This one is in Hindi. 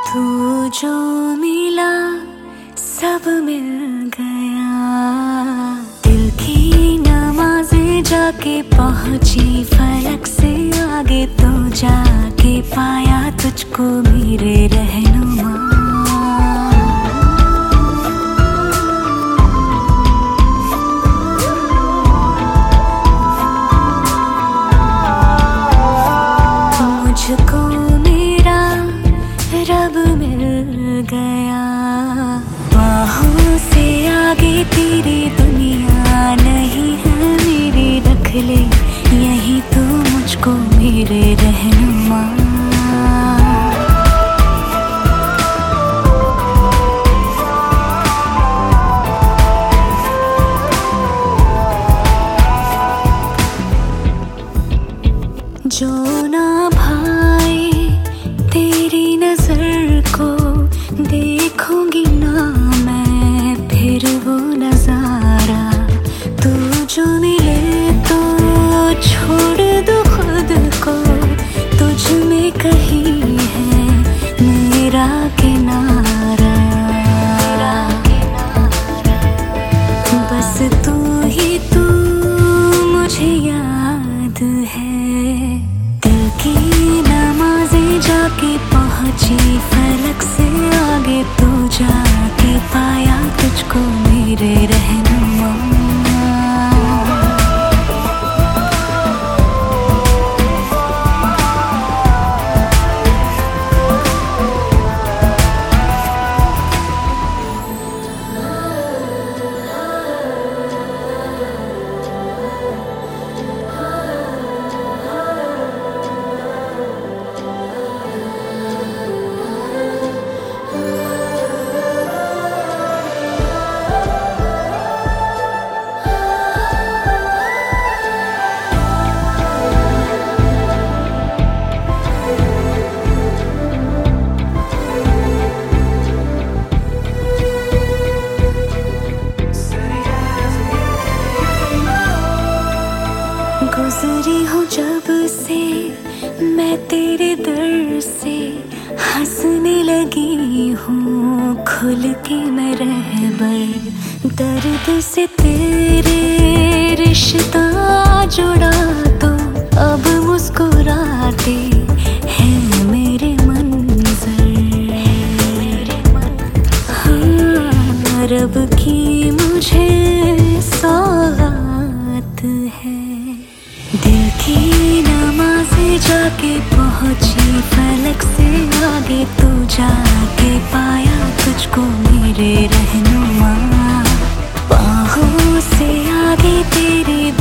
तू जो मिला सब मिल गया, दिल की नमाज़ें जाके पहुंची फलक से आगे, तो जाके पाया तुझको मेरे रहनुमा। मुझको मेरा रब मिल गया, बाहों से आगे तेरी दुनिया नहीं है मेरी, रख ले यही तो मुझको मेरे रहनुमा। जो ना भाए तेरी नजर को देखूंगी ना मैं फिर वो नजारा, तू जो मिले तो छोड़ दो खुद को, तुझ में कहीं है मेरा किनारा। बस तू ही तू मुझे याद है, दिल की नमाज़ें जाके पहुंची फलक से आगे, तो जाके पाया तुझको मेरे रहनुमा। गुजरी हूँ जब से मैं तेरे दर से, हंसने लगी हूँ खुल के मैं रहबर, दर्द से तेरे रिश्ता जुड़ा, तो अब मुस्कुराते हैं मेरे मंजर। हाँ, रब की मुझे सौगात है, दिल की नमाज़ें जाके पहुंची फलक से आगे, तो जाके पाया तुझको मेरे रहनुमा। बाहों से आगे तेरी